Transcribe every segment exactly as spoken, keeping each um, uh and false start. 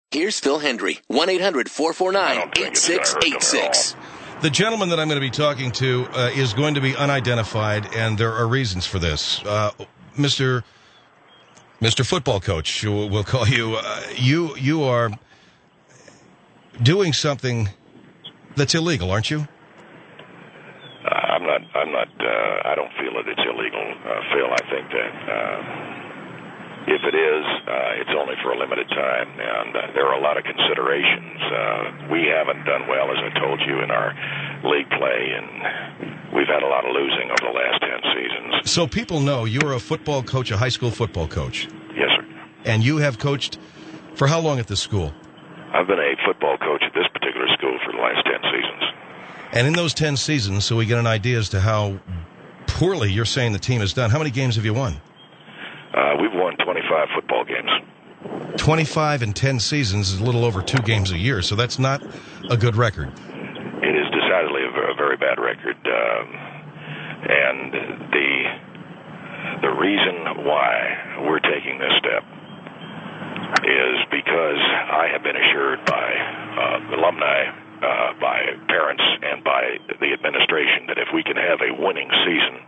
Here's Phil Hendry, one eight hundred four four nine eight six eight six. The gentleman that I'm going to be talking to uh, is going to be unidentified, and there are reasons for this. Uh, Mister Mister Football Coach, we'll call you. Uh, you you are doing something that's illegal, aren't you? Uh, I'm not. I'm not. Uh, I don't feel that it's illegal, uh, Phil. I think that uh, if it is, uh, it's only for a limited time, and uh, there are a lot of considerations. Uh, we haven't done well, as I told you, in our league play, and we've had a lot of losing over the last ten seasons. So people know you're a football coach, a high school football coach. Yes, sir. And you have coached for how long at this school? I've been a football coach at this particular school for the last ten seasons. And in those ten seasons, so we get an idea as to how poorly you're saying the team has done, how many games have you won? Uh, we've won twenty-five football games. twenty-five in ten seasons is a little over two games a year, so that's not a good record. It is decidedly a, a very bad record. Um, and the the reason why we're taking this step is because I have been assured by uh, alumni, uh, by parents, and by the administration that if we can have a winning season,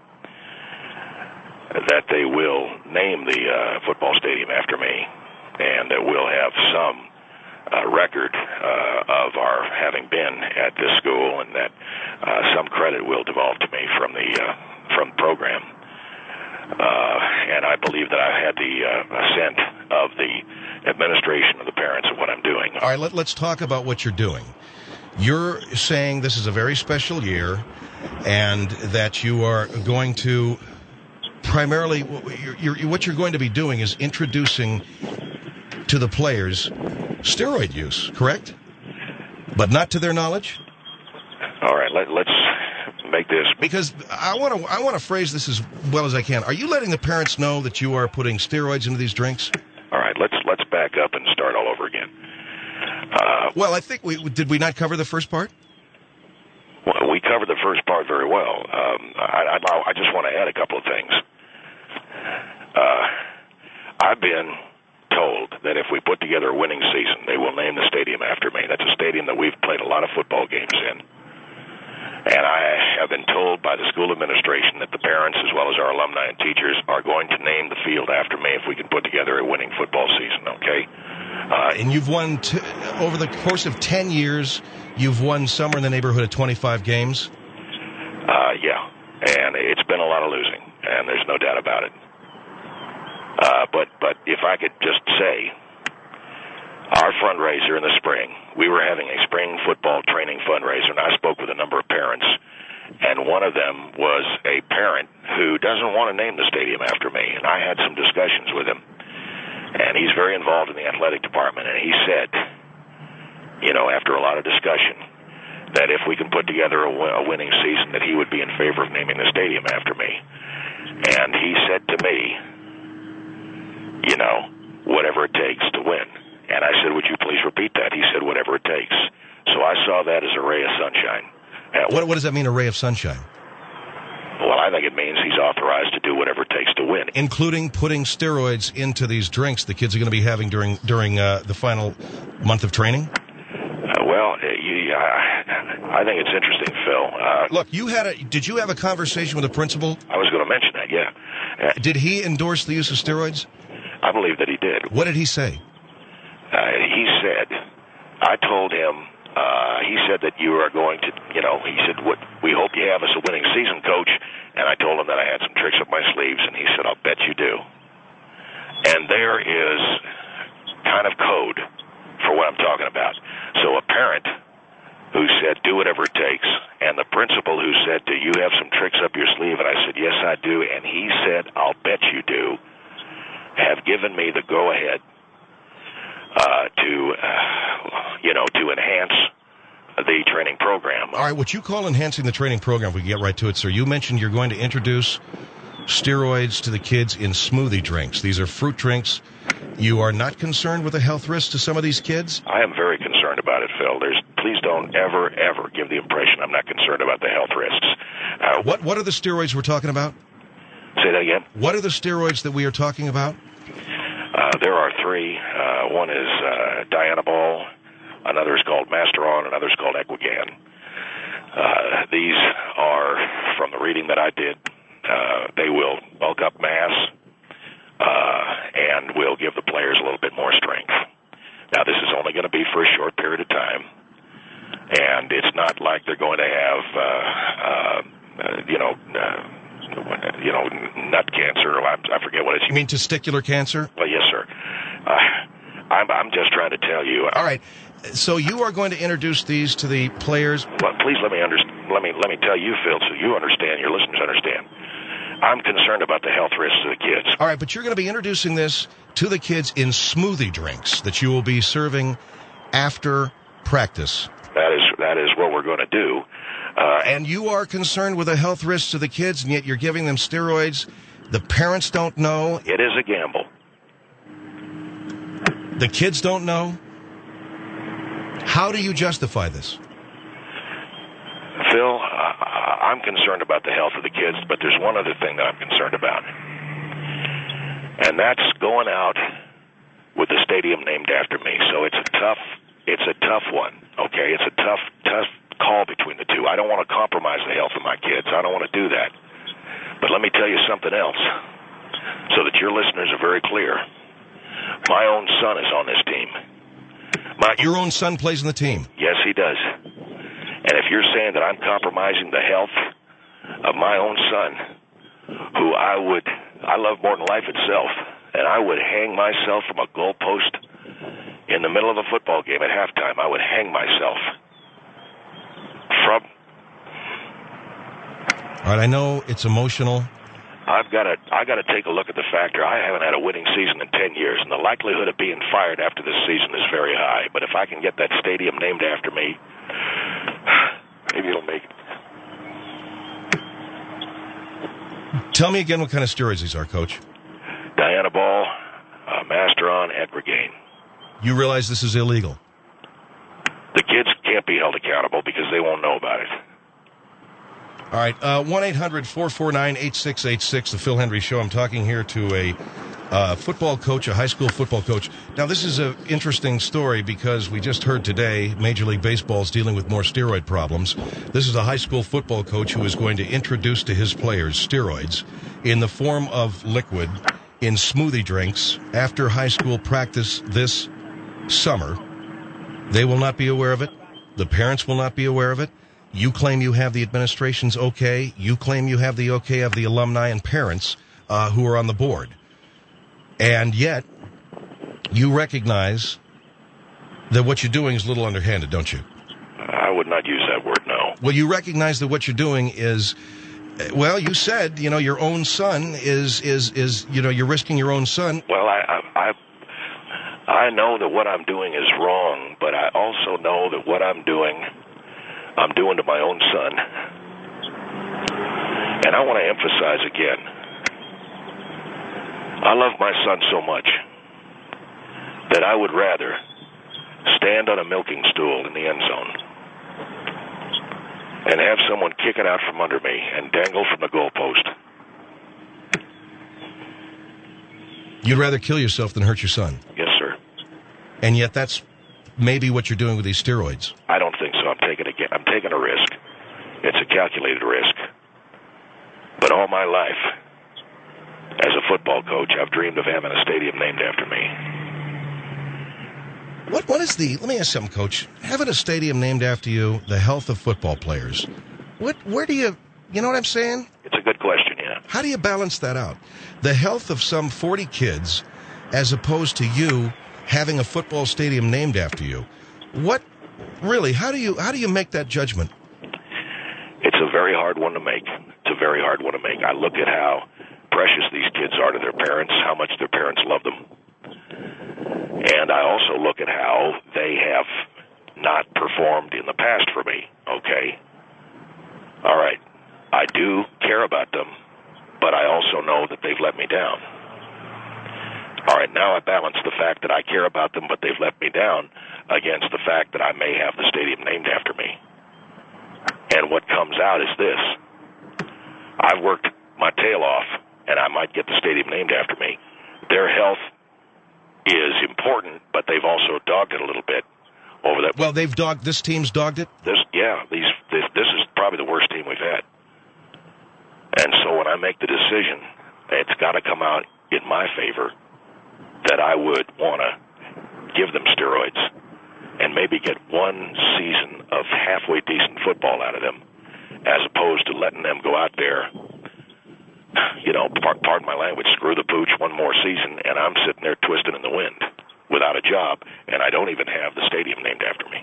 that they will name the uh, football stadium after me, and that we'll have some uh, record uh, of our having been at this school, and that uh, some credit will devolve to me from the uh, from the program. Uh, and I believe that I had the uh, assent of the administration of the parents of what I'm doing. All right, let, let's talk about what you're doing. You're saying this is a very special year, and that you are going to primarily, you're, you're, what you're going to be doing is introducing to the players steroid use, correct? But not to their knowledge? All right, let, let's make this. Because I want to I want to phrase this as well as I can. Are you letting the parents know that you are putting steroids into these drinks? All right, let's let's back up and start all over again. Uh, well, I think we did we not cover the first part? Well, we covered the first part very well. Um, I, I, I just want to add a couple of things. Uh, I've been told that if we put together a winning season, they will name the stadium after me. That's a stadium that we've played a lot of football games in. And I have been told by the school administration that the parents, as well as our alumni and teachers, are going to name the field after me if we can put together a winning football season, okay? Uh, and you've won, t- over the course of ten years, you've won somewhere in the neighborhood of twenty-five games? Uh, yeah, and it's been a lot of losing, and there's no doubt about it. Uh, but, but if I could just say, our fundraiser in the spring, we were having a spring football training fundraiser, and I spoke with a number of parents, and one of them was a parent who doesn't want to name the stadium after me, and I had some discussions with him, and he's very involved in the athletic department, and he said, you know, after a lot of discussion, that if we can put together a, a winning season, that he would be in favor of naming the stadium after me. And he said to me, you know, whatever it takes to win. And I said, would you please repeat that? He said, whatever it takes. So I saw that as a ray of sunshine. What, what does that mean, a ray of sunshine? Well, I think it means he's authorized to do whatever it takes to win. Including putting steroids into these drinks the kids are going to be having during during uh, the final month of training? Uh, well, uh, you, uh, I think it's interesting, Phil. Uh, Look, you had a, did you have a conversation with the principal? I was going to mention that, yeah. Uh, did he endorse the use of steroids? I believe that he did. What did he say? Uh, he said, I told him, uh, he said that you are going to, you know, he said, what, we hope you have us a winning season, Coach. And I told him that I had some tricks up my sleeves, and he said, I'll bet you do. And there is kind of code for what I'm talking about. So a parent who said, do whatever it takes, and the principal who said, do you have some tricks up your sleeve? And I said, yes, I do. And he said, I'll bet you do, have given me the go-ahead Uh, to, uh, you know, to enhance the training program. All right, what you call enhancing the training program, if we get right to it, sir, you mentioned you're going to introduce steroids to the kids in smoothie drinks. These are fruit drinks. You are not concerned with the health risks to some of these kids? I am very concerned about it, Phil. There's, please don't ever, ever give the impression I'm not concerned about the health risks. Uh, what, what are the steroids we're talking about? Say that again? What are the steroids that we are talking about? Uh, there are three. Uh, one is uh, Dianabol, another is called Masteron, another is called Equigan. Uh, these are, from the reading that I did, uh, they will bulk up mass uh, and will give the players a little bit more strength. Now, this is only going to be for a short period of time, and it's not like they're going to have, uh, uh, you know, uh, you know, nut cancer, or I, I forget what it's. You mean testicular cancer? Well, yes, sir. Uh, I'm, I'm just trying to tell you. All right. So you are going to introduce these to the players. Well, please let me under, let me let me tell you, Phil, so you understand, your listeners understand. I'm concerned about the health risks of the kids. All right, but you're going to be introducing this to the kids in smoothie drinks that you will be serving after practice. That is that is what we're going to do. Uh, and you are concerned with the health risks of the kids, and yet you're giving them steroids. The parents don't know. It is a gamble. The kids don't know. How do you justify this? Phil, uh, I'm concerned about the health of the kids, but there's one other thing that I'm concerned about. And that's going out with the stadium named after me. So it's a tough, it's a tough one, okay? It's a tough, tough call between the two. I don't want to compromise the health of my kids. I don't want to do that. But let me tell you something else, so that your listeners are very clear. My own son is on this team. My, Your own son plays in the team? Yes, he does. And if you're saying that I'm compromising the health of my own son, who I would, I love more than life itself, and I would hang myself from a goalpost in the middle of a football game at halftime, I would hang myself from... All right, I know it's emotional. I've got to I got to take a look at the factor. I haven't had a winning season in ten years, and the likelihood of being fired after this season is very high. But if I can get that stadium named after me, maybe it'll make it. Tell me again what kind of steroids these are, Coach. Dianabol, uh, Masteron, Equigan. You realize this is illegal? The kids can't be held accountable because they won't know about it. All right, uh, one eight hundred four four nine eight six eight six, the Phil Hendrie Show. I'm talking here to a uh, football coach, a high school football coach. Now, this is an interesting story because we just heard today Major League Baseball is dealing with more steroid problems. This is a high school football coach who is going to introduce to his players steroids in the form of liquid in smoothie drinks after high school practice this summer. They will not be aware of it. The parents will not be aware of it. You claim you have the administration's okay. You claim you have the okay of the alumni and parents uh, who are on the board. And yet, you recognize that what you're doing is a little underhanded, don't you? I would not use that word, no. Well, you recognize that what you're doing is, well, you said, you know, your own son is, is, is you know, you're risking your own son. Well, I, I, I, I know that what I'm doing is wrong, but I also know that what I'm doing... I'm doing to my own son. And I want to emphasize again, I love my son so much that I would rather stand on a milking stool in the end zone and have someone kick it out from under me and dangle from the goalpost. You'd rather kill yourself than hurt your son? Yes, sir. And yet that's maybe what you're doing with these steroids. I don't think so. I'm taking a, I'm taking a risk. It's a calculated risk. But all my life, as a football coach, I've dreamed of having a stadium named after me. What What is the, let me ask something, Coach. Having a stadium named after you, the health of football players, what, where do you, you know what I'm saying? It's a good question, yeah. How do you balance that out? The health of some forty kids as opposed to you having a football stadium named after you. What, really, how do you how do you make that judgment? It's a very hard one to make. It's a very hard one to make. I look at how precious these kids are to their parents, how much their parents love them. And I also look at how they have not performed in the past for me, okay? All right, I do care about them, but I also know that they've let me down. All right, now I balance the fact that I care about them, but they've let me down against the fact that I may have the stadium named after me. And what comes out is this. I've worked my tail off, and I might get the stadium named after me. Their health is important, but they've also dogged it a little bit over that. Well, they've dogged, this team's dogged it? This, yeah, these, this, this is probably the worst team we've had. And so when I make the decision, it's got to come out in my favor that I would want to give them steroids and maybe get one season of halfway decent football out of them, as opposed to letting them go out there, you know, pardon my language, screw the pooch one more season, and I'm sitting there twisting in the wind without a job, and I don't even have the stadium named after me.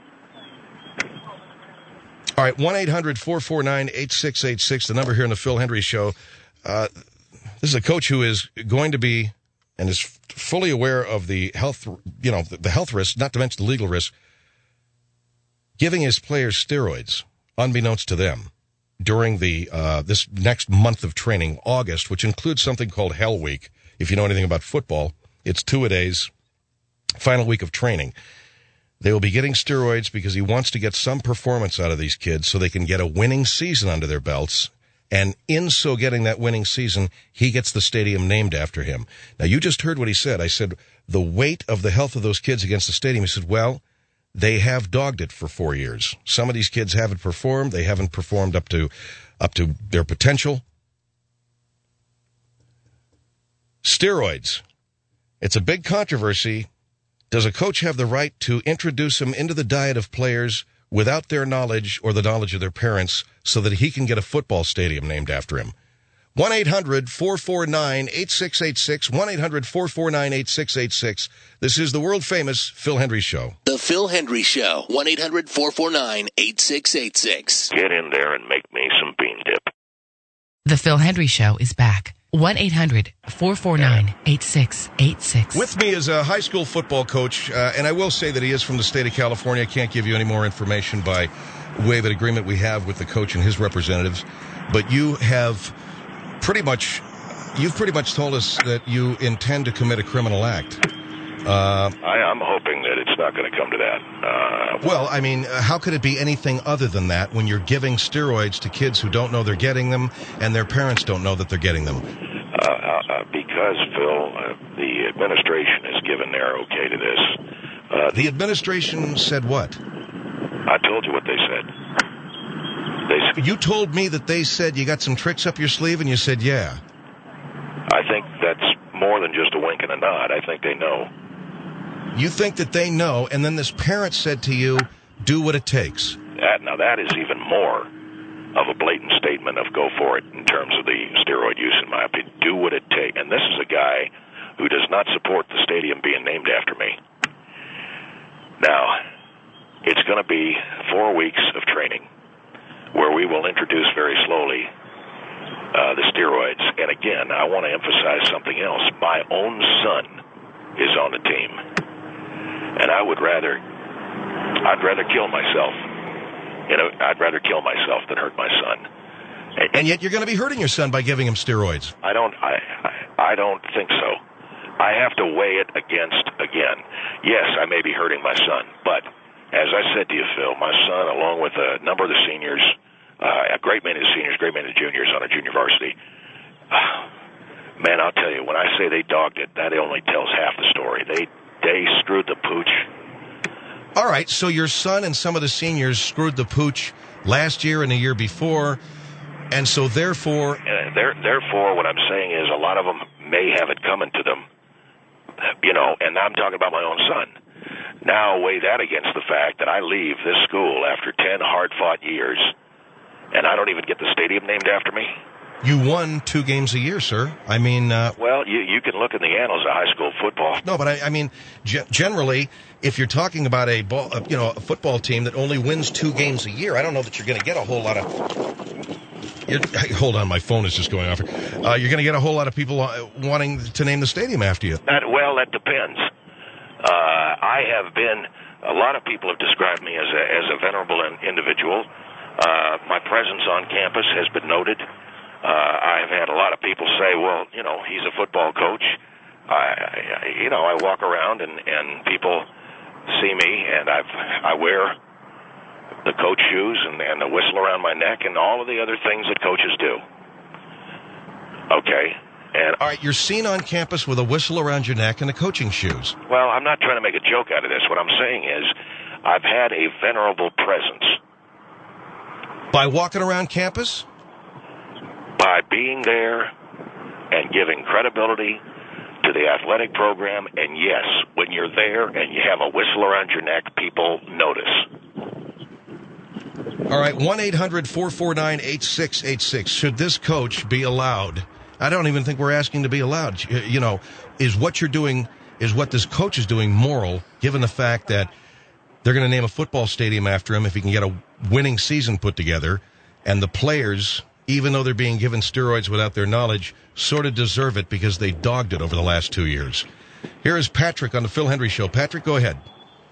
All right, one eight hundred four four nine eight six eight six, the number here in the Phil Hendrie Show. Uh, this is a coach who is going to be and is fully aware of the health, you know, the health risks, not to mention the legal risks, giving his players steroids, unbeknownst to them, during the uh, this next month of training, August, which includes something called Hell Week. If you know anything about football, it's two-a-days, final week of training. They will be getting steroids because he wants to get some performance out of these kids so they can get a winning season under their belts. And in so getting that winning season, he gets the stadium named after him. Now, you just heard what he said. I said, the weight of the health of those kids against the stadium. He said, well, they have dogged it for four years. Some of these kids haven't performed. They haven't performed up to, up to their potential. Steroids. It's a big controversy. Does a coach have the right to introduce them into the diet of players without their knowledge or the knowledge of their parents so that he can get a football stadium named after him? one eight hundred four four nine eight six eight six, one eight hundred four four nine eight six eight six. This is the world-famous Phil Hendrie Show. The Phil Hendrie Show, one eight hundred four four nine eight six eight six. Get in there and make me some bean dip. The Phil Hendrie Show is back. one eight hundred four four nine eight six eight six. With me is a high school football coach, uh, and I will say that he is from the state of California. I can't give you any more information by way of an agreement we have with the coach and his representatives. But you have pretty much, you've pretty much told us that you intend to commit a criminal act. Uh, I, I'm hoping that it's not going to come to that. Uh, well, I mean, uh, how could it be anything other than that when you're giving steroids to kids who don't know they're getting them and their parents don't know that they're getting them? Uh, uh, because, Phil, uh, the administration has given their okay to this. Uh, the administration said what? I told you what they said. They said, you told me that they said you got some tricks up your sleeve, and you said, yeah. I think that's more than just a wink and a nod. I think they know. You think that they know, and then this parent said to you, do what it takes. That, now, that is even more of a blatant statement of go for it in terms of the steroid use, in my opinion. Do what it takes. And this is a guy who does not support the stadium being named after me. Now, it's going to be four weeks of training where we will introduce very slowly uh, the steroids. And again, I want to emphasize something else. My own son is on the team. And I would rather, I'd rather kill myself. You know, I'd rather kill myself than hurt my son. And, and yet you're going to be hurting your son by giving him steroids. I don't, I, I, I don't think so. I have to weigh it against, again, yes, I may be hurting my son, but as I said to you, Phil, my son, along with a number of the seniors, uh, a great many of the seniors, great many of the juniors on our junior varsity, uh, man, I'll tell you, when I say they dogged it, that only tells half the story. They, they screwed the pooch. All right, so your son and some of the seniors screwed the pooch last year and the year before, and so therefore... Uh, there, therefore, what I'm saying is a lot of them may have it coming to them, you know, and I'm talking about my own son. Now weigh that against the fact that I leave this school after ten hard-fought years, and I don't even get the stadium named after me. You won two games a year, sir. I mean... Uh, well, you, you can look in the annals of high school football. No, but I, I mean, g- generally, if you're talking about a ball, uh, you know, a football team that only wins two games a year, I don't know that you're going to get a whole lot of... You're, hold on, my phone is just going off. Uh, you're going to get a whole lot of people uh, wanting to name the stadium after you. That, well, that depends. Uh, I have been... A lot of people have described me as a, as a venerable individual. Uh, my presence on campus has been noted. Uh, I've had a lot of people say, well, you know, he's a football coach. I, I you know, I walk around and, and people see me, and I've, I wear the coach shoes and, and the whistle around my neck and all of the other things that coaches do. Okay. And All right, you're seen on campus with a whistle around your neck and the coaching shoes. well, I'm not trying to make a joke out of this. What I'm saying is, I've had a venerable presence By walking around campus? by being there and giving credibility to the athletic program. And yes, when you're there and you have a whistle around your neck, people notice. All right, one eight hundred four four nine eight six eight six. Should this coach be allowed? I don't even think we're asking to be allowed. You know, is what you're doing, is what this coach is doing moral, given the fact that they're going to name a football stadium after him if he can get a winning season put together, and the players, even though they're being given steroids without their knowledge, sort of deserve it because they dogged it over the last two years. Here is Patrick on the Phil Hendry Show. Patrick, go ahead.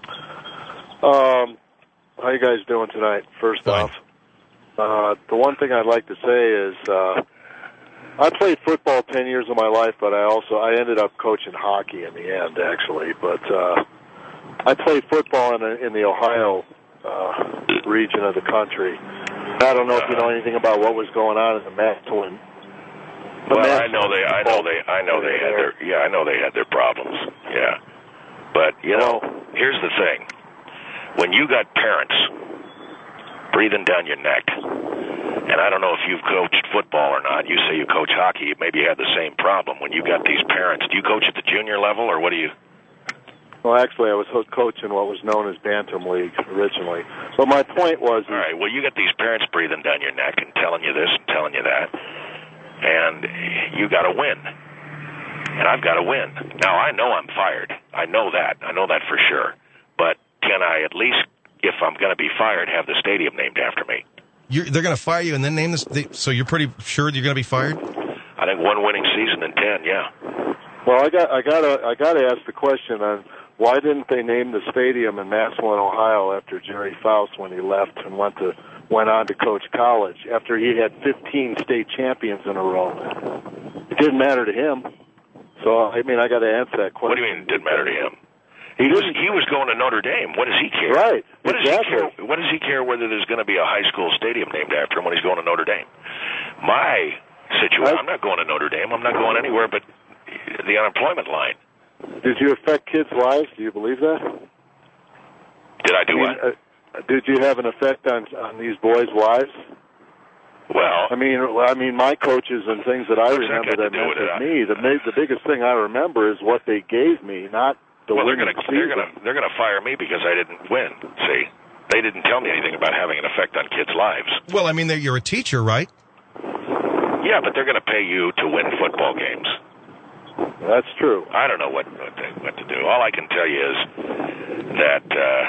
Um, how you guys doing tonight? First Fine. off, uh, the one thing I'd like to say is uh, I played football ten years of my life, but I also I ended up coaching hockey in the end, actually. But uh, I played football in, a, in the Ohio uh, region of the country. I don't know if you know anything about what was going on in the Massillon. Well, I know they, I know they, I know they had their, yeah, I know they had their problems, yeah. But you know, here's the thing: when you got parents breathing down your neck, and I don't know if you've coached football or not. You say you coach hockey, maybe you had the same problem. When you got these parents, do you coach at the junior level, or what do you? Well, actually, I was coaching what was known as Bantam League originally. But my point was... All right, well, you got these parents breathing down your neck and telling you this and telling you that, and you got to win. And I've got to win. Now, I know I'm fired. I know that. I know that for sure. But can I at least, if I'm going to be fired, have the stadium named after me? You're, they're going to fire you and then name this... They, so you're pretty sure you're going to be fired? I think one winning season in ten, yeah. Well, I got I got to I got to ask the question on why didn't they name the stadium in Massillon, Ohio, after Jerry Faust when he left and went to went on to coach college after he had fifteen state champions in a row? It didn't matter to him. So I mean, I got to answer that question. What do you mean it didn't matter to him? He was he was going to Notre Dame. What does he care? Right. What does exactly. he care? What does he care whether there's going to be a high school stadium named after him when he's going to Notre Dame? My situation, I'm not going to Notre Dame. I'm not going anywhere but the unemployment line. Did you affect kids' lives? Do you believe that? Did I do I mean, what? Uh, did you have an effect on on these boys' lives? Well, I mean, I mean, my coaches and things that I What's that remember got to that do meant with to it? me. The ma- the biggest thing I remember is what they gave me, not the well, they're winning going to season. they're going to they're going to fire me because I didn't win. See, they didn't tell me anything about having an effect on kids' lives. Well, I mean, they're- you're a teacher, right? Yeah, but they're going to pay you to win football games. That's true. I don't know what what, they, what to do. All I can tell you is that uh,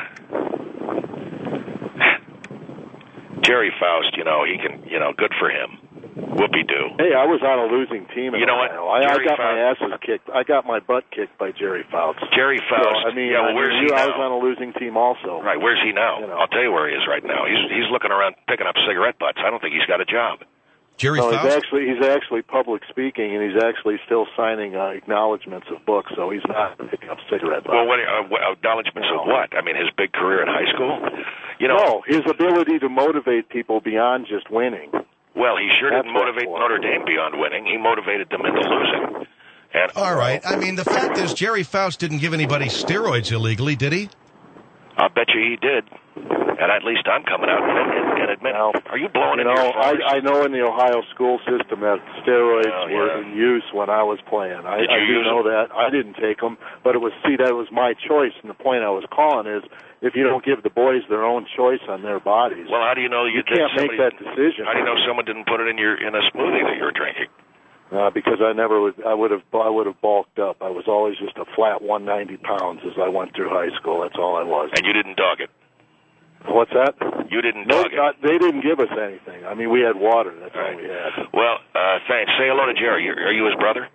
Jerry Faust, you know, he can, you know, good for him. Whoopie-doo. Hey, I was on a losing team. In You know what? Ohio. I, I Jerry got Faust- my asses kicked. I got my butt kicked by Jerry Faust. Jerry Faust. So, I mean, yeah, well, I, where's mean, he I now? was on a losing team also. Right, where's he now? You know. I'll tell you where he is right now. He's he's looking around picking up cigarette butts. I don't think he's got a job. Jerry No, Faust? he's actually he's actually public speaking, and he's actually still signing uh, acknowledgments of books. So he's not picking up cigarette butts. Well, what, uh, what acknowledgments of what? I mean, his big career in high school. You know. No, his ability to motivate people beyond just winning. Well, he sure That's didn't what motivate for. Notre Dame beyond winning. He motivated them into losing. And All right. I mean, the fact is, Jerry Faust didn't give anybody steroids illegally, did he? I'll bet you he did. And at least I'm coming out and, and, and admit. Now, Are you blowing You in know, your phone? I, I know in the Ohio school system that steroids Well, were yeah. in use when I was playing. I, Did you I do use know that. I didn't take them, but it was see that was my choice. And the point I was calling is, if you don't give the boys their own choice on their bodies, Well, how do you know you, you can't that make somebody, that decision. How do you know someone didn't put it in your in a smoothie that you were drinking? Uh, because I never would. I would have. I would have bulked up. I was always just a flat one hundred ninety pounds as I went through high school. That's all I was. And you didn't dog it. What's that? You didn't No, dog it. not, they didn't give us anything. I mean, we had water. That's all we had. Well, uh, thanks. Say hello to Jerry. You're, are you his brother?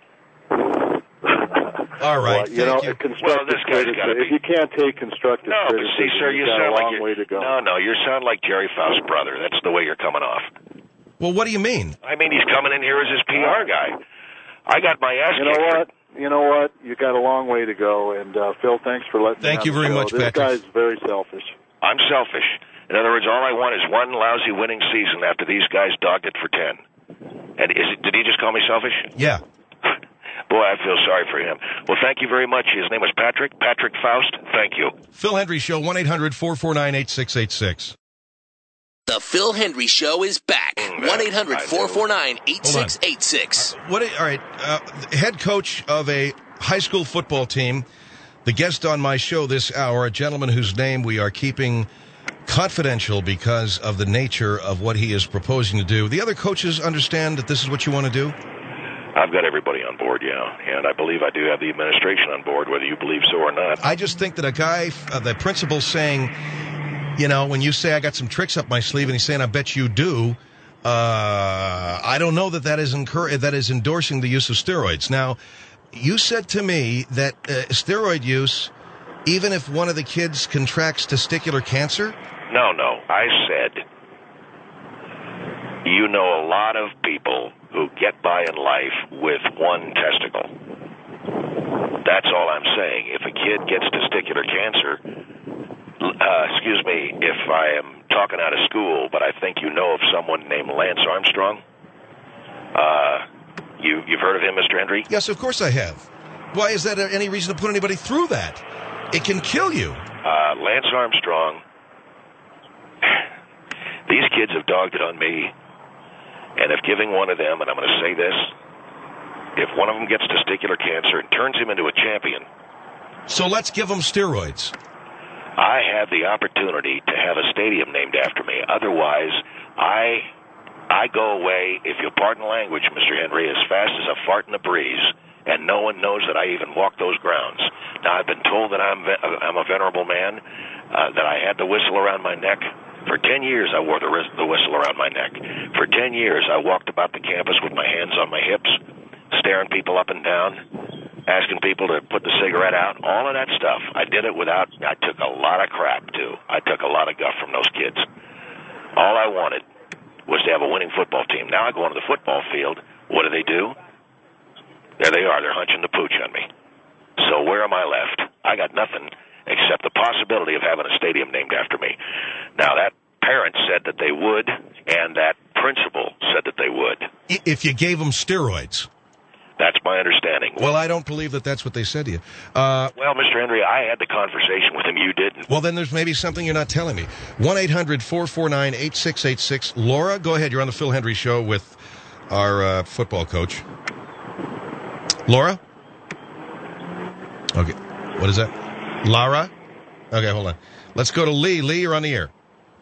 All right. Well, you know, thank you. constructive Well, this guy's criticism. gotta If be- you can't take constructive No, but criticism, see, sir, you you've got sound a like long you're, way to go. no, no. You sound like Jerry Faust's brother. That's the way you're coming off. Well, what do you mean? I mean, he's coming in here as his P R guy. I got my ass You know kicked for- what? You know what? You got a long way to go. And uh, Phil, thanks for letting Thank me you on the very show. much, This Patrick. guy's very selfish. I'm selfish. In other words, all I want is one lousy winning season after these guys dogged it for ten. And is it, did he just call me selfish? Yeah. Boy, I feel sorry for him. Well, thank you very much. His name was Patrick. Patrick Faust. Thank you. Phil Hendry Show, one eight hundred four four nine eight six eight six. The Phil Hendry Show is back. one eight hundred four four nine eight six eight six. Uh, what? All right. Uh, head coach of a high school football team. The guest on my show this hour, a gentleman whose name we are keeping confidential because of the nature of what he is proposing to do. The other coaches understand that this is what you want to do? I've got everybody on board, yeah. And I believe I do have the administration on board, whether you believe so or not. I just think that a guy, uh, the principal saying, you know, when you say I got some tricks up my sleeve and he's saying I bet you do, uh, I don't know that that is, incur- that is endorsing the use of steroids. Now, you said to me that uh, steroid use, even if one of the kids contracts testicular cancer? No, no. I said, you know a lot of people who get by in life with one testicle. That's all I'm saying. If a kid gets testicular cancer, uh, excuse me, if I am talking out of school, but I think you know of someone named Lance Armstrong, uh... You, you've heard of him, Mister Hendry? Yes, of course I have. Why is that any reason to put anybody through that? It can kill you. Uh, Lance Armstrong, these kids have dogged it on me, and if giving one of them, and I'm going to say this, if one of them gets testicular cancer and turns him into a champion... So let's give them steroids. I have the opportunity to have a stadium named after me. Otherwise, I... I go away, if you'll pardon language, Mister Hendry, as fast as a fart in the breeze, and no one knows that I even walk those grounds. Now, I've been told that I'm I'm a venerable man, uh, that I had the whistle around my neck. For ten years, I wore the, the whistle around my neck. For ten years, I walked about the campus with my hands on my hips, staring people up and down, asking people to put the cigarette out, all of that stuff. I did it without, I took a lot of crap, too. I took a lot of guff from those kids. All I wanted was to have a winning football team. Now I go onto the football field. What do they do? There they are. They're hunching the pooch on me. So where am I left? I got nothing except the possibility of having a stadium named after me. Now, that parent said that they would, and that principal said that they would. If you gave them steroids. That's my understanding. Well, I don't believe that that's what they said to you. Uh, well, Mister Hendry, I had the conversation with him. You didn't. Well, then there's maybe something you're not telling me. one eight hundred four four nine eight six eight six. Laura, go ahead. You're on the Phil Hendry Show with our uh, football coach. Laura? Okay. What is that? Lara? Okay, hold on. Let's go to Lee. Lee, you're on the air.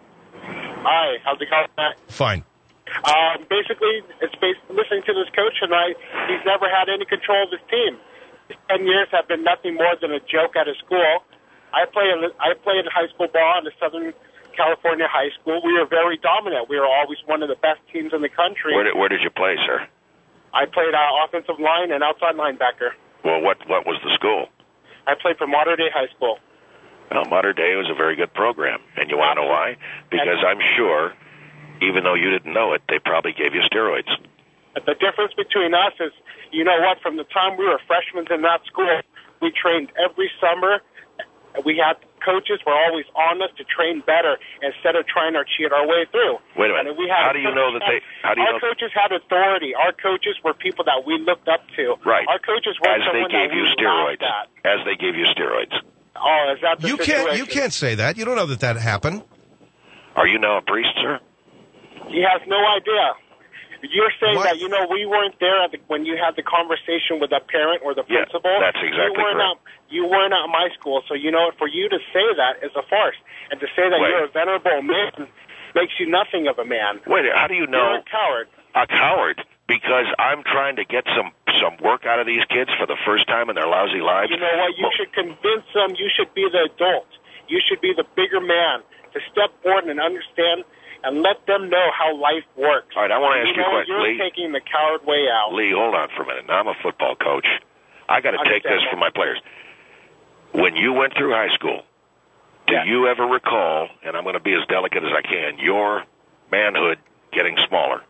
Hi. How's it going? Fine. Um, basically, it's based, listening to this coach tonight. He's never had any control of his team. His ten years have been nothing more than a joke at his school. I play. I played high school ball in the Southern California high school. We were very dominant. We were always one of the best teams in the country. Where did, where did you play, sir? I played uh, offensive line and outside linebacker. Well, what what was the school? I played for Mater Dei High School. Well, Mater Dei was a very good program, and you want to know why? Because I'm sure, even though you didn't know it, they probably gave you steroids. The difference between us is, you know what, from the time we were freshmen in that school, we trained every summer. We had coaches were always on us to train better instead of trying to cheat our way through. Wait a minute. We had how do you know that they... How do you our know coaches had authority. Our coaches were people that we looked up to. Right. Our coaches were As they gave you steroids. As they gave you steroids. Oh, is that the you situation? can't. You can't say that. You don't know that that happened. Are you now a priest, sir? He has no idea. You're saying what? that, you know, we weren't there at the, when you had the conversation with the parent or the Yeah, principal. that's exactly you weren't correct. At, you weren't at my school, so, you know, for you to say that is a farce. And to say that Wait. you're a venerable man makes you nothing of a man. Wait, how do you know... You're a coward. A coward? Because I'm trying to get some, some work out of these kids for the first time in their lousy lives? You know what? You Well, should convince them you should be the adult. You should be the bigger man to step forward and understand and let them know how life works. All right, I want to ask you a know, question, You're Lee. taking the coward way out. Lee, hold on for a minute. Now, I'm a football coach. I got to take this Understand from my players. When you went through high school, do Yeah. you ever recall, and I'm going to be as delicate as I can, your manhood getting smaller?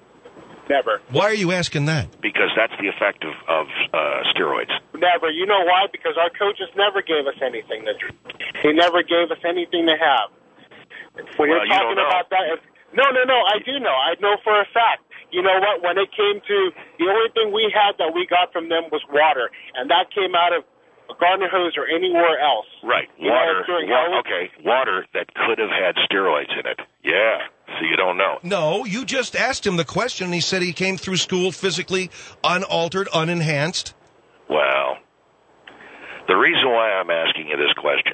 Never. Why are you asking that? Because that's the effect of, of uh, steroids. Never. You know why? Because our coaches never gave us anything to drink. They never gave us anything to have. When Well, you're you don't talking know. about that, it's, no, no, no. I do know. I know for a fact. you know what? When it came to the only thing we had that we got from them was water, and that came out of a garden hose or anywhere else. Right, You water. know, during wa- Halloween- okay, water that could have had steroids in it. Yeah, so you don't know. No, you just asked him the question, and he said he came through school physically unaltered, unenhanced. Well, the reason why I'm asking you this question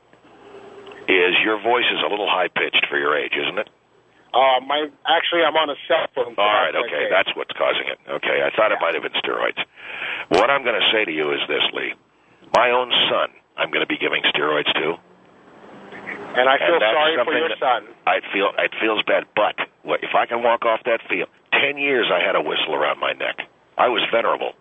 is your voice is a little high-pitched for your age, isn't it? Uh, my actually, I'm on a cell phone. so All right, that's okay, that's what's causing it. Okay, I thought it might have been steroids. What I'm going to say to you is this, Lee. My own son, I'm going to be giving steroids to. And I feel And that's sorry for something your that son. I feel it feels bad, but what- if I can walk off that field, ten years I had a whistle around my neck. I was venerable.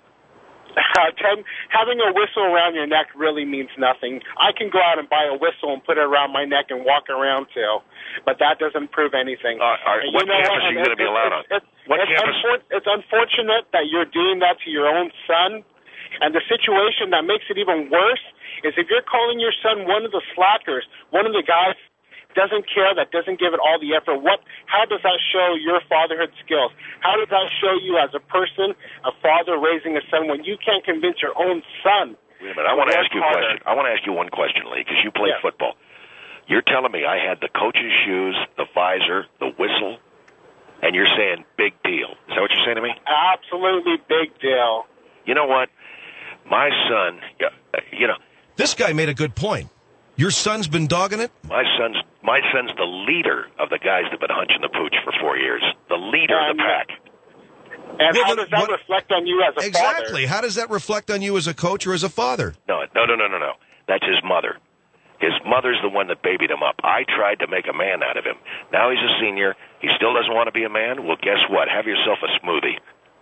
Uh, Ten, having a whistle around your neck really means nothing. I can go out and buy a whistle and put it around my neck and walk around to, but that doesn't prove anything. Uh, are, And what you know campus what? are you And going to be it's- allowed on? it's, It's, What it's, campus? unfor- it's unfortunate that you're doing that to your own son, and the situation that makes it even worse is if you're calling your son one of the slackers, one of the guys doesn't care, that doesn't give it all the effort. What? How does that show your fatherhood skills? How does that show you as a person, a father raising a son, when you can't convince your own son? Wait a minute. I want to work ask you a harder? question. I want to ask you one question, Lee, because you played Yeah. football. You're telling me I had the coach's shoes, the visor, the whistle, and you're saying big deal. Is that what you're saying to me? Absolutely big deal. You know what? My son, yeah, uh, you know, This guy made a good point. Your son's been dogging it? my son's my son's the leader of the guys that've been hunching the pooch for four years. The leader of the Um, pack. And Well, how then does that what- reflect on you as a Exactly. father? How does that reflect on you as a coach or as a father? No, no, no, no, no, no. That's his mother. His mother's the one that babied him up. I tried to make a man out of him. Now he's a senior. He still doesn't want to be a man. Well, guess what? Have yourself a smoothie.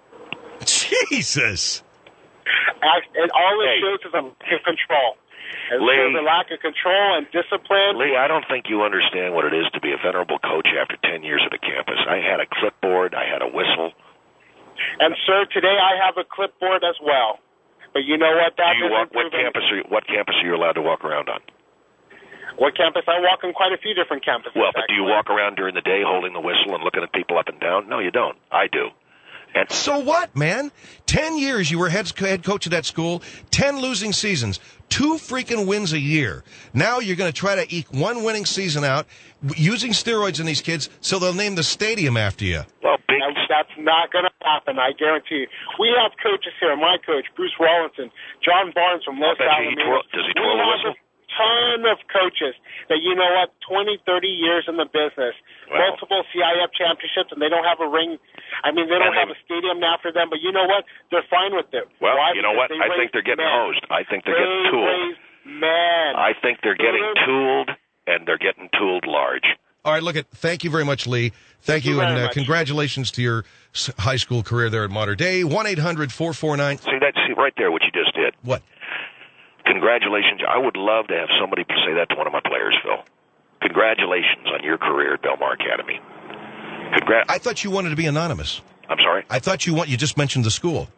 Jesus. Act- And all it Hey. shows is a lack of control. It Lee. shows a lack of control and discipline. Lee, I don't think you understand what it is to be a venerable coach after ten years at a campus. I had a clipboard. I had a whistle. And, sir, today I have a clipboard as well. But you know what? That Do you doesn't walk, what prove campus are you, what campus are you allowed to walk around on? any- What campus? I walk on quite a few different campuses. Well, but do you actually. walk around during the day holding the whistle and looking at people up and down? No, you don't. I do. And So what, man? Ten years you were head, head coach of that school, ten losing seasons, two freaking wins a year. Now you're going to try to eke one winning season out using steroids in these kids so they'll name the stadium after you. well, big. And that's not going to happen, I guarantee you. We have coaches here. My coach, Bruce Rawlinson, John Barnes from Los bet you he Alamitos. twirl- does he twirl we the have whistle? a ton of coaches that, you know what, twenty, thirty years in the business, Wow. multiple C I F championships, and they don't have a ring. I mean, they don't And have they- a stadium after them, but you know what? They're fine with it. Well, Why? you know Because what? they I think raised they're getting men. hosed. I think they're They getting tooled. raised men. I think they're getting tooled, and they're getting tooled large. All right, look at. Thank you very much, Lee. Thank, you you, very and uh, much. congratulations to your s- high school career there at Mater Dei. one eight hundred four four nine See that? See right there, what you just did. What? Congratulations. I would love to have somebody say that to one of my players, Phil. Congratulations on your career at Belmar Academy. Congrat. I thought you wanted to be anonymous. I'm sorry. I thought you want. You just mentioned the school.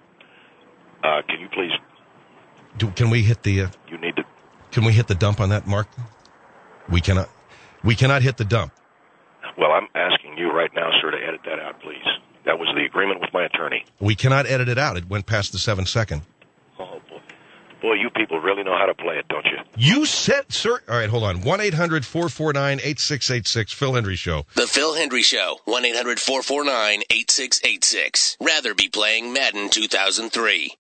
Uh, can you please? Do, can we hit the? Uh, You need to. can we hit the dump on that, Mark? We cannot. We cannot hit the dump. Well, I'm asking you right now, sir, to edit that out, please. That was the agreement with my attorney. We cannot edit it out. It went past the seven second. Oh boy, boy, you people really know how to play it, don't you? You said, sir. All right, hold on. one eight hundred four four nine eight six eight six. Phil Hendry Show. The Phil Hendry Show, one eight hundred four four nine eight six eight six. Rather be playing Madden two thousand three.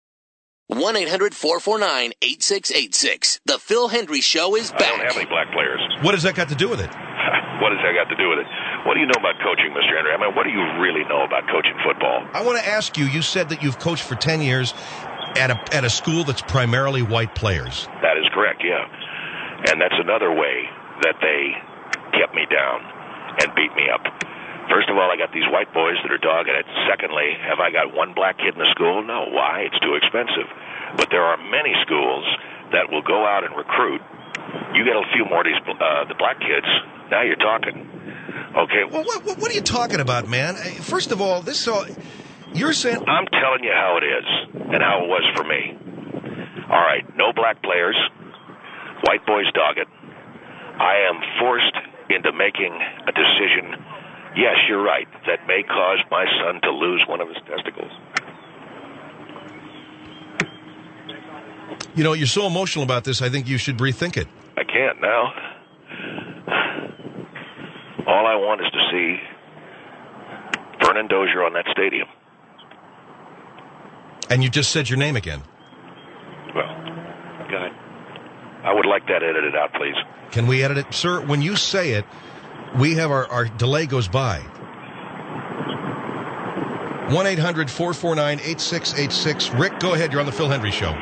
one eight hundred four four nine eight six eight six. The Phil Hendry Show is I don't have back. any black players. What has that got to do with it? What has that got to do with it? What do you know about coaching, Mister Henry? I mean, what do you really know about coaching football? I want to ask you. You said that you've coached for ten years at a at a school that's primarily white players. That is correct, yeah. And that's another way that they kept me down and beat me up. First of all, I got these white boys that are dogging it. Secondly, have I got one black kid in the school? No. Why? It's too expensive. But there are many schools that will go out and recruit. You get a few more of these, uh, the black kids, now you're talking. Okay, Well, what, what, what are you talking about, man? Uh, First of all, this all you're saying. I'm telling you how it is and how it was for me. All right, no black players. White boys dog it. I am forced into making a decision yes, you're right. That may cause my son to lose one of his testicles. You know, you're so emotional about this, I think you should rethink it. I can't now. All I want is to see Vernon Dozier on that stadium. And you just said your name again. Well, go ahead. I would like that edited out, please. Can we edit it? Sir, when you say it, we have our, our delay goes by. one eight hundred four four nine eight six eight six. Rick, go ahead. You're on the Phil Hendry Show.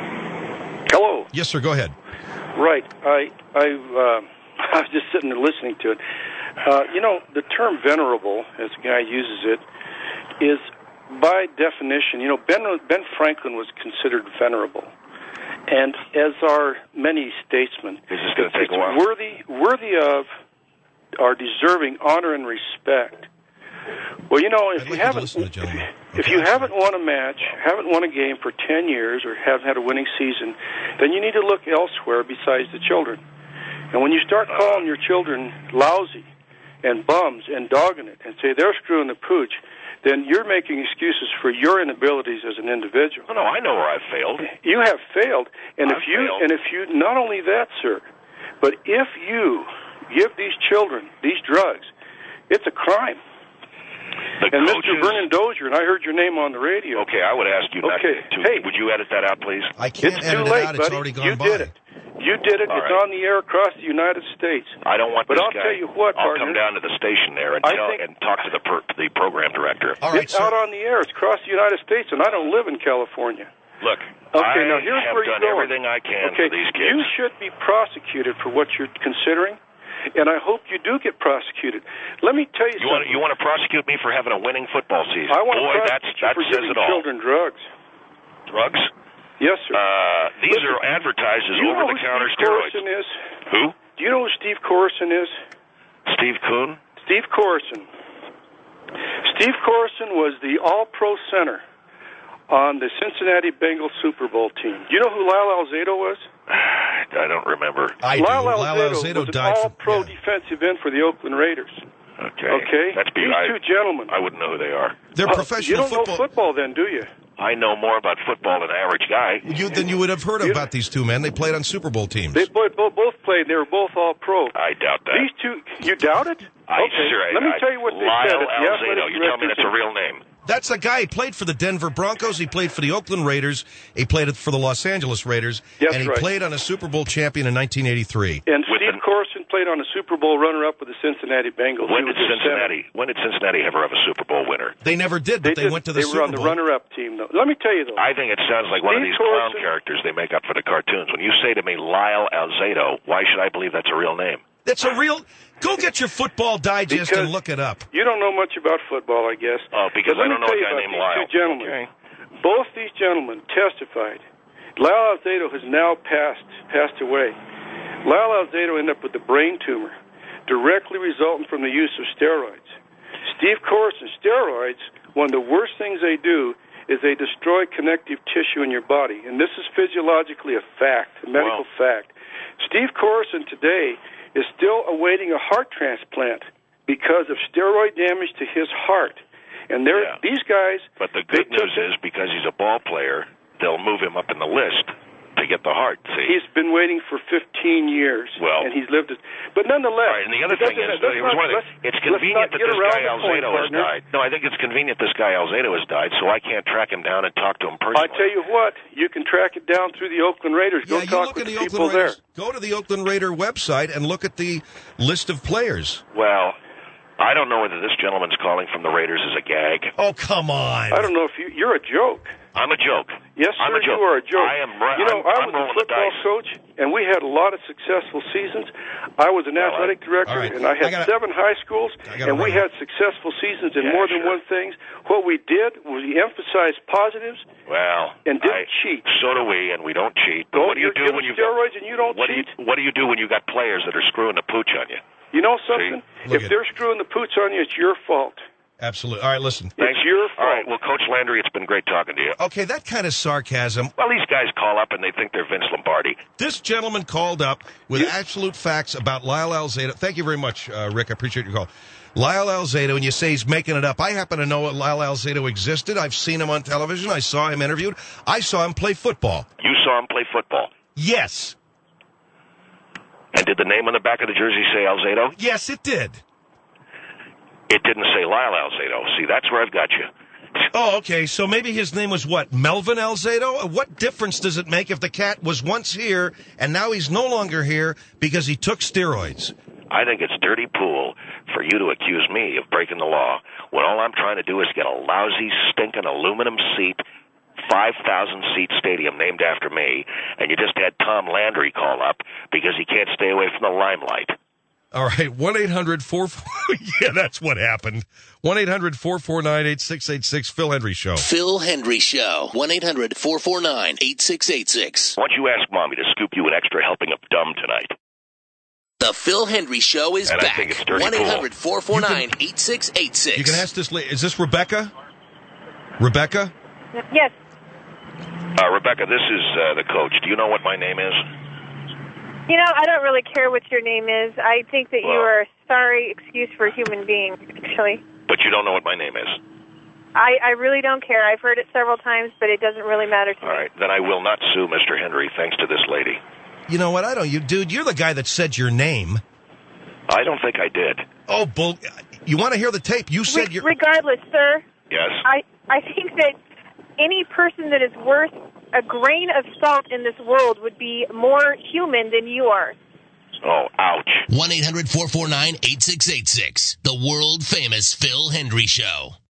Hello. Yes, sir. Go ahead. Right. I I uh, I was just sitting there listening to it. Uh, you know, the term venerable, as the guy uses it, is by definition, you know, Ben Ben Franklin was considered venerable. And as are many statesmen, Is this going to take a while? worthy worthy of are deserving honor and respect. Well, you know, if I'd you like you to haven't listen to the gentleman. if Okay, you I'm haven't sorry. won a match, haven't won a game for ten years, or haven't had a winning season, then you need to look elsewhere besides the children. And when you start calling your children lousy and bums and dogging it and say they're screwing the pooch, then you're making excuses for your inabilities as an individual. No, no, I know where I've failed. You have failed, and I've if you failed. and if you not only that, sir, but if you give these children these drugs, it's a crime. The And coaches, Mister Vernon Dozier, and I heard your name on the radio. Okay, I would ask you not Okay, to. hey. Would you edit that out, please? I can't It's edit too it late, out. buddy. It's already gone you by. did it. You did it. All it's right. on the air across the United States. I don't want But this I'll guy. tell you what, I'll partner. come down to the station there and I tell think- and talk to the per, the program director. All right, It's out sir. on the air. It's across the United States, and I don't live in California. Look, Okay, I now here's have where you're done going. everything I can okay, for these kids. you should be prosecuted for what you're considering, and I hope you do get prosecuted. Let me tell you, You want something. you want to prosecute me for having a winning football season? I want Boy, to that's prosecute you that for says giving it all. children drugs. Drugs? Yes, sir. Uh, these Listen, are advertised as do you know who over-the-counter Steve steroids. Corson is? Who? Do you know who Steve Corson is? Steve Kuhn? Steve Corson. Steve Corson was the All-Pro center on the Cincinnati Bengals Super Bowl team. Do you know who Lyle Alzado was? I don't remember. I do. Lyle Lyle Alzado Alzado was an died from- All-Pro yeah. defensive end for the Oakland Raiders. Okay. Okay? That's be, These I, two gentlemen. I wouldn't know who they are. They're Uh, professional You don't football. know football then, do you? I know more about football than the average guy. You, then you would have heard You- about these two men. They played on Super Bowl teams. They both, both, both played. They were both All-Pro. I doubt that. These two, you doubt it? I okay. sure. Let me I, tell you what they Lyle said. at the Alzado. athletic You tell me that's a director's- real name. That's a guy. He played for the Denver Broncos. He played for the Oakland Raiders. He played for the Los Angeles Raiders. Yes, and he right. played on a Super Bowl champion in nineteen eighty-three. And With Steve the- Corson played on a Super Bowl runner-up with the Cincinnati Bengals. When He did was a center. Cincinnati? When did Cincinnati ever have a Super Bowl winner? They never did, but they, did- went to the they Super were on Bowl. the runner-up team, though. Let me tell you, though. I think it sounds like one of Steve these clown Corson- characters they make up for the cartoons. When you say to me Lyle Alzado, why should I believe that's a real name? That's a real. Go get your Football Digest Because and look it up. You don't know much about football, I guess. Oh, because But let I me don't know tell a you guy about named these Lyle. two gentlemen. Okay. Both these gentlemen testified. Lyle Alzado has now passed passed away. Lyle Alzado ended up with a brain tumor, directly resulting from the use of steroids. Steve Corson, steroids, one of the worst things they do is they destroy connective tissue in your body, and this is physiologically a fact, a medical Wow. fact. Steve Corson today is still awaiting a heart transplant because of steroid damage to his heart. And they're, Yeah. these guys... But the they good took news it- is because he's a ball player, they'll move him up in the list to get the heart. See? He's been waiting for fifteen years, Well- and he's lived it. But nonetheless... All right, and the other it thing doesn't- is, let's it was not- one of the, let's- it's let's convenient not that get this around guy the point, Alzado has partner. died. No, I think it's convenient this guy Alzado has died, so I can't track him down and talk to him I personally. tell you what, you can track it down through the Oakland Raiders. Go Yeah, you talk look with at the the people Oakland there. Raiders. Go to the Oakland Raider website and look at the list of players. Well, I don't know whether this gentleman's calling from the Raiders as a gag. Oh, come on. I don't know if you... You're a joke. I'm a joke. Yes, I'm sir, a joke. you are a joke. I am right. You know, I'm, I I'm was a rolling the football dice. coach, and we had a lot of successful seasons. I was an Well, athletic I- director, all right. and I had I gotta- seven high schools, I gotta and we run. had successful seasons in Yeah, more than sure. one thing. What we did was we emphasized positives. Well, And didn't I, cheat. So do we, and we don't cheat. But Don't what do you you do give when us you steroids and you don't what cheat? Do you, what do you do when you got players that are screwing the pooch on you? You know something? Look If at- they're screwing the pooch on you, it's your fault. Absolutely. All right, listen. Thanks. All right, well, Coach Landry, it's been great talking to you. Okay, that kind of sarcasm. Well, these guys call up and they think they're Vince Lombardi. This gentleman called up with absolute facts about Lyle Alzado. Thank you very much, uh, Rick. I appreciate your call. Lyle Alzado, and you say he's making it up. I happen to know that Lyle Alzado existed. I've seen him on television. I saw him interviewed. I saw him play football. You saw him play football? Yes. And did the name on the back of the jersey say Alzado? Yes, it did. It didn't say Lyle Alzado. See, that's where I've got you. Oh, okay. So maybe his name was what? Melvin Alzado? What difference does it make if the cat was once here and now he's no longer here because he took steroids? I think it's dirty pool for you to accuse me of breaking the law when all I'm trying to do is get a lousy, stinking aluminum seat, five thousand seat stadium named after me, and you just had Tom Landry call up because he can't stay away from the limelight. All right, one eight hundred four Yeah, that's what happened. one eight hundred four four nine eight six eight six, Phil Hendry Show. Phil Hendry Show, one eight hundred four four nine eight six eight six. Why don't you ask Mommy to scoop you an extra helping of dumb tonight? The Phil Hendry Show is and back. I think it's dirty one eight hundred four four nine eight six eight six. You can ask this lady. Is this Rebecca? Rebecca? Yes. Uh, Rebecca, this is uh, the coach. Do you know what my name is? You know, I don't really care what your name is. I think that Well, you are a sorry excuse for a human being, actually. But you don't know what my name is. I, I really don't care. I've heard it several times, but it doesn't really matter to All me. right, then I will not sue Mister Hendry thanks to this lady. You know what? I don't. You, dude, you're the guy that said your name. I don't think I did. Oh, bull. You want to hear the tape? You said Re- your. Regardless, sir, Yes? I, I think that any person that is worth a grain of salt in this world would be more human than you are. Oh, ouch. one eight hundred four four nine eight six eight six. The world famous Phil Hendry Show.